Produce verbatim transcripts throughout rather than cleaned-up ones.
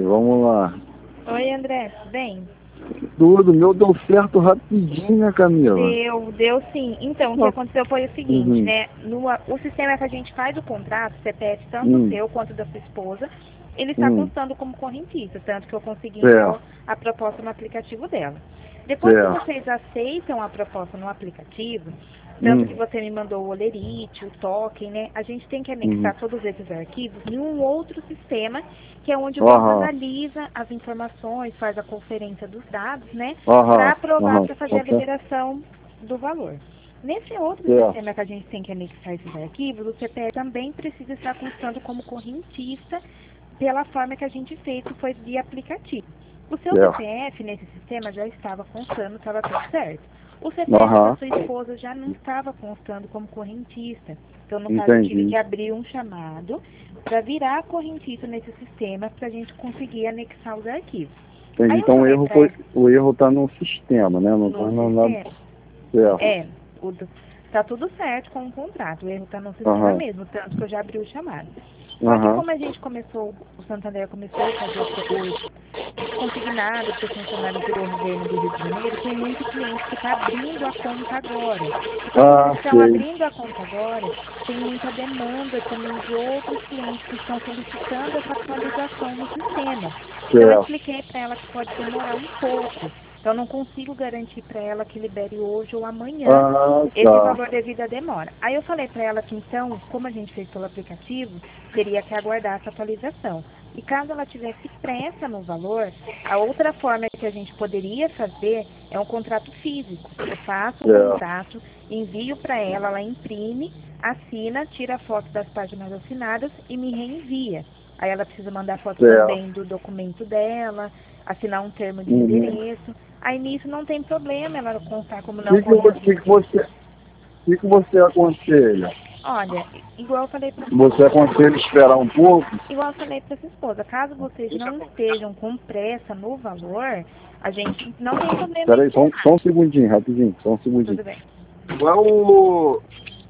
vamos lá. Oi, André, tudo bem? Tudo, meu deu certo rapidinho, né, Camila? Deu, deu sim. Então, o que aconteceu foi o seguinte, Uhum. né? No, o sistema que a gente faz o contrato, C P F, tanto Hum. o seu quanto da sua esposa, ele está Hum. constando como correntista, tanto que eu consegui Certo. enviar a proposta no aplicativo dela. Depois Certo. que vocês aceitam a proposta no aplicativo, tanto Hum. que você me mandou o olerite, o token, né? A gente tem que anexar Uhum. todos esses arquivos em um outro sistema, que é onde o Aham. banco analisa as informações, faz a conferência dos dados, né? Aham. Para aprovar, Aham. para fazer a Ok. liberação do valor. Nesse outro Certo. sistema que a gente tem que anexar esses arquivos, o C P F também precisa estar constando como correntista pela forma que a gente fez, que foi via aplicativo. O seu Certo. C P F nesse sistema já estava constando, estava tudo certo. O C P F Aham. da sua esposa já não estava constando como correntista. Então, no caso, eu tive Entendi. que abrir um chamado para virar correntista nesse sistema para a gente conseguir anexar os arquivos. Entendi. Aí eu Então o falei erro pra foi, ela, o erro tá no sistema, né? Não tá no na, na... sistema, Certo. é, o, do- tá tudo certo com o contrato, o erro tá no sistema Aham. mesmo, tanto que eu já abri o chamado. Só que Aham. como a gente começou, o Santander começou a fazer os consignado para os funcionários do governo do Rio de Janeiro, tem muito cliente que está abrindo a conta agora. E como Ah, eles estão sei. abrindo a conta agora, tem muita demanda também de outros clientes que estão solicitando essa atualização no sistema. Então eu Certo. expliquei para ela que pode demorar um pouco. Então eu não consigo garantir para ela que libere hoje ou amanhã Ah, esse tá. valor devido à demora. Aí eu falei para ela que então, como a gente fez pelo aplicativo, teria que aguardar essa atualização. E caso ela tivesse pressa no valor, a outra forma que a gente poderia fazer é um contrato físico. Eu faço o Certo. contrato, envio para ela, ela imprime, assina, tira a foto das páginas assinadas e me reenvia. Aí ela precisa mandar foto Certo. também do documento dela, assinar um termo de Uhum. endereço. Aí nisso não tem problema ela constar como O não que, que, você- que, que você, que, que você aconselha? Olha, igual eu falei para Você aconselha esperar um pouco? igual eu falei para sua esposa, caso vocês não estejam com pressa no valor, a gente não tem problema Espera em aí, só, um- esperar. só um segundinho, rapidinho, só um segundinho. Tudo bem. Qual é o...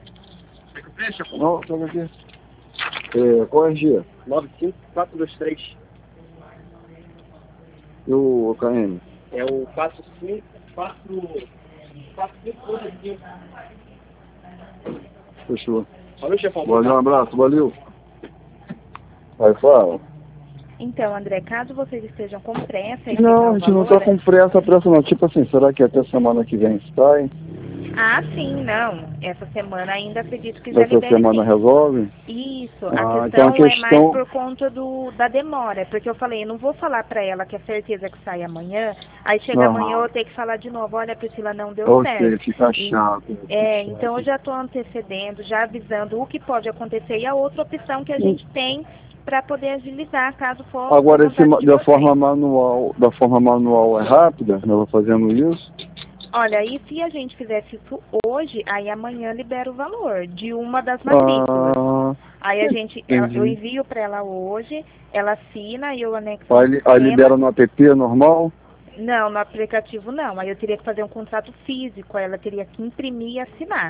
Não, só aqui. É, qual é a G? nove cinco quatro dois três. E o K M? É o quatro cinco quatro quatro cinco cinco. Fechou. Valeu, chefão. Valeu, um abraço, valeu. Aí fala. Então, André, caso vocês estejam com pressa em Não, a pegar gente o não valor... tá com pressa, pressa não. Tipo assim, será que até semana que vem sai? Ah, sim, não. Essa semana ainda acredito que já Essa libere semana sim. resolve? Isso, Ah, a então questão, a questão- é mais por conta do, da demora, porque eu falei, eu não vou falar pra ela que é certeza que sai amanhã, aí chega Aham. amanhã eu vou ter que falar de novo, olha, Priscila, não deu Eu certo. sei, fica E- chato. É, então eu já estou antecedendo, já avisando o que pode acontecer e a outra opção que a gente tem para poder agilizar, caso for Agora, por esse, vontade ma- de da vocês. forma manual, da forma manual é rápida, ela fazendo isso? Olha, e se a gente fizesse isso hoje, aí amanhã libera o valor de uma das matrículas. Ah, Aí a gente, ela- eu entendi. envio para ela hoje, ela assina e eu anexo Aí, no li- aí sistema. libera no app normal? Não, no aplicativo não. Aí eu teria que fazer um contrato físico, aí ela teria que imprimir e assinar.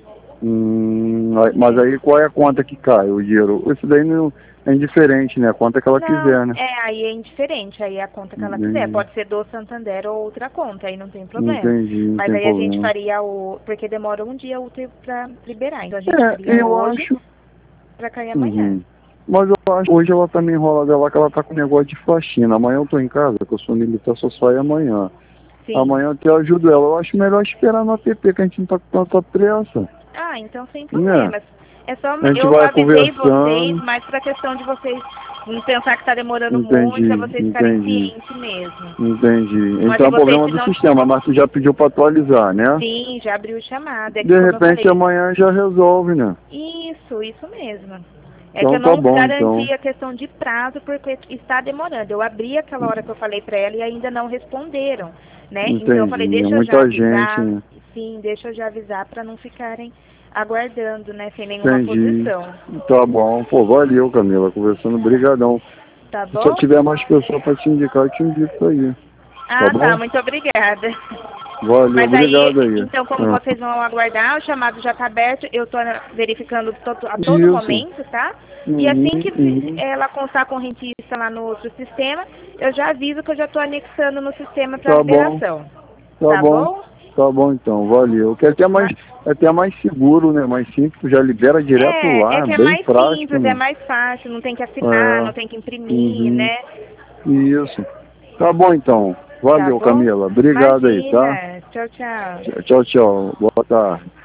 Hum, aí- mas aí qual é a conta que cai, o dinheiro? Isso daí não é indiferente, né? A conta que ela Não, quiser, né? é, aí é indiferente, aí é a conta que ela Entendi. quiser. Pode ser do Santander ou outra conta, aí não tem problema. Entendi, não Mas tem aí a gente problema. faria o... Porque demora um dia útil pra liberar. Então a gente É, faria eu hoje acho. pra cair amanhã. Uhum. Mas eu acho que hoje ela tá meio enrolada lá, que ela tá com negócio de faxina. Amanhã eu tô em casa, que eu sou militar, só saio amanhã. Sim. Amanhã eu te ajudo ela. Eu acho melhor esperar no app, que a gente não tá com tanta pressa. Ah, então sem problemas. É só A gente eu vai avisei conversando. vocês, mas pra questão de vocês não pensar que tá demorando Entendi, muito, pra vocês ficarem entendi. cientes mesmo. Entendi. Mas Então é se problema vocês do não- sistema, mas tu já pediu pra atualizar, né? Sim, já abriu o chamado. É que, De como eu repente falei, amanhã já resolve, né? Isso, isso mesmo. É Então que eu tá não bom, garanti então. a questão de prazo porque está demorando. Eu abri aquela hora que eu falei para ela e ainda não responderam, né? Então eu falei, Entendi. deixa É eu já muita avisar. gente, né? Sim, deixa eu já avisar para não ficarem aguardando, né? Sem nenhuma Entendi. posição. Tá bom. Pô, valeu, Camila. Conversando, brigadão. Tá Se bom? eu tiver mais pessoas pra te indicar, eu te indico aí. Ah, tá tá. bom? Muito obrigada. Valeu, Mas obrigado aí, aí. então, como Ah. vocês vão aguardar, o chamado já está aberto, eu estou verificando todo, a todo Isso. momento, tá? Uhum, E assim que uhum. ela constar a correntista lá no outro sistema, eu já aviso que eu já estou anexando no sistema para Tá bom, liberação. tá, Tá bom, bom? tá bom então, valeu. Que é até mais, é até mais seguro, né? Mais simples, já libera direto É, é lá, que é bem mais prático, simples, é né? mais fácil, não tem que assinar, É, não tem que imprimir, uhum, né? isso. Tá bom então. Tá Valeu, bom? Camila. Obrigado aí, tá? Imagina. Tchau, tchau. Tchau, tchau. Boa tarde.